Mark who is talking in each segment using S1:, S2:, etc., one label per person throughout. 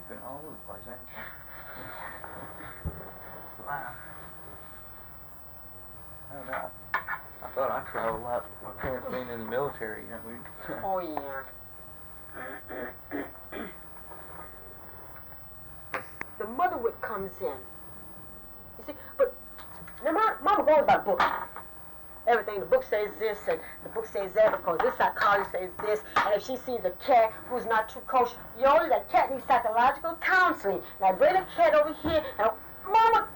S1: You've been all over the place, ain't you? Wow. I don't know. I thought I traveled a lot. My parents being in the military, you know, we...
S2: Oh, yeah. The motherhood comes in. You see, but now Mama goes by book. Everything, the book says this, and the book says that, because this psychologist says this, and if she sees a cat who's not too kosher, that cat needs psychological counseling. Now bring the cat over here, and Mama,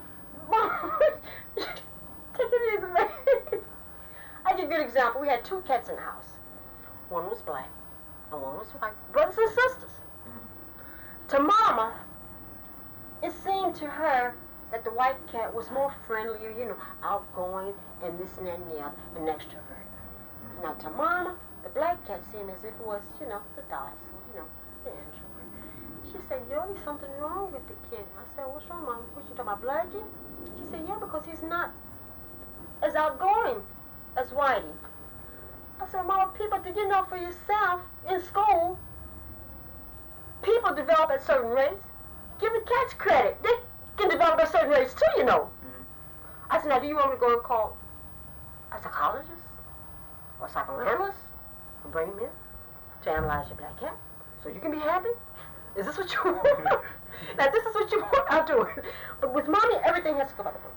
S2: take it easy, man. I give you a good example. We had 2 cats in the house. One was black, and one was white. Brothers and sisters. To Mama, it seemed to her that the white cat was more friendlier, outgoing, and this and that and the other, and extrovert. Now to Mama, the black cat seemed as if it was, the docile, the introvert. She said, there's something wrong with the kid. I said, what's wrong, Mama? What, you talking about Blackie? She said, yeah, because he's not as outgoing as Whitey. I said, Mama, people, did you know for yourself, in school, people develop at certain rates. Give the cats credit. They can develop at certain rates too, I said, now do you want me to go and call a psychologist or a psychoanalyst and bring him in to analyze your black cat so you can be happy? Is this what you want? Now this is what you want, I'll do it. But with Mommy, everything has to go by the book.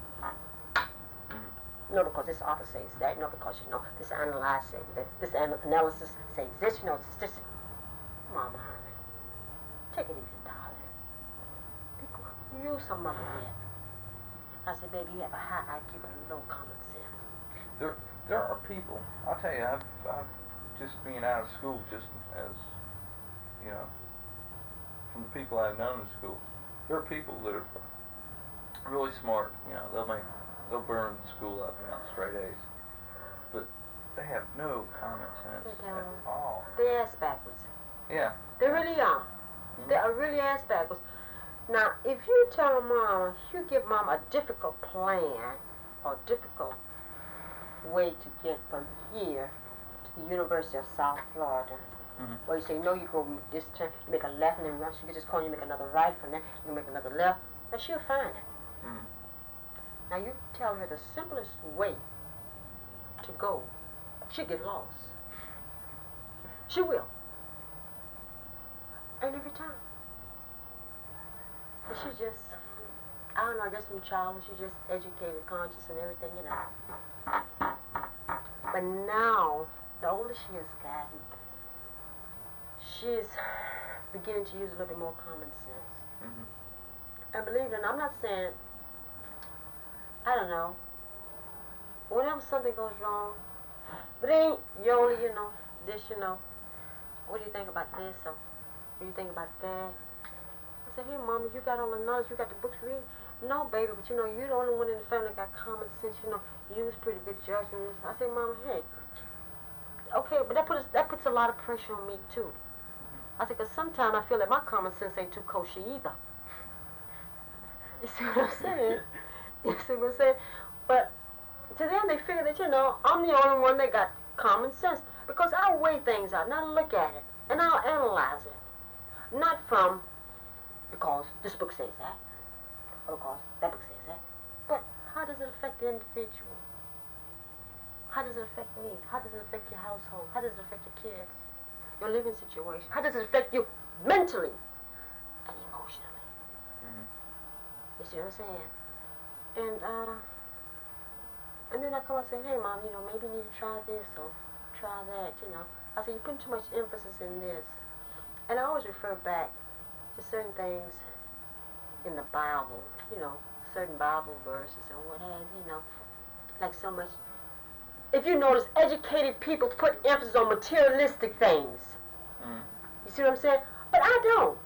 S2: No, because this author says that. No, because, this analysis says this analysis says this, this. Mama, honey, take it easy, darling. Use some of it. I said, baby, you have a high IQ but low common sense.
S1: There are people, I'll tell you, I've just being out of school, just as, from the people I've known in school, there are people that are really smart, they'll burn school up, straight A's. But they have no common sense at all.
S2: They're ass backwards.
S1: Yeah.
S2: They really are. They are really ass backwards. Now, if you tell Mama, you give Mama a difficult plan or difficult way to get from here to the University of South Florida, where you say, no, you go this turn, you make a left, and then once you get this corner, you make another right from there, you make another left, now she'll find it. Now, you tell her the simplest way to go, she'll get lost. She will. And every time. But she just, I don't know, I guess from childhood, she just educated, conscious, and everything, But now, the older she has gotten, she's beginning to use a little bit more common sense. And believe it or not, I'm not saying, I don't know, whenever something goes wrong, but it ain't Yoli, this, what do you think about this, or what do you think about that? I said, hey, Mama, you got all the knowledge, you got the books read. No, baby, but you're the only one in the family that got common sense, you use pretty good judgment. I said, Mama, hey, okay, but that puts a lot of pressure on me, too. I said, because sometimes I feel that my common sense ain't too kosher either. You see what I'm saying? You see what I'm saying? But to them, they figure that, I'm the only one that got common sense. Because I'll weigh things out, and I'll look at it, and I'll analyze it. Not from, because this book says that, or because that book says that. But how does it affect the individual? How does it affect me? How does it affect your household? How does it affect your kids? Your living situation? How does it affect you mentally and emotionally? You see what I'm saying? And then I come and say, hey, Mom, maybe you need to try this or try that, I say, you're putting too much emphasis in this. And I always refer back to certain things in the Bible, certain Bible verses and what have you, like so much. If you notice, educated people put emphasis on materialistic things. You see what I'm saying? But I don't.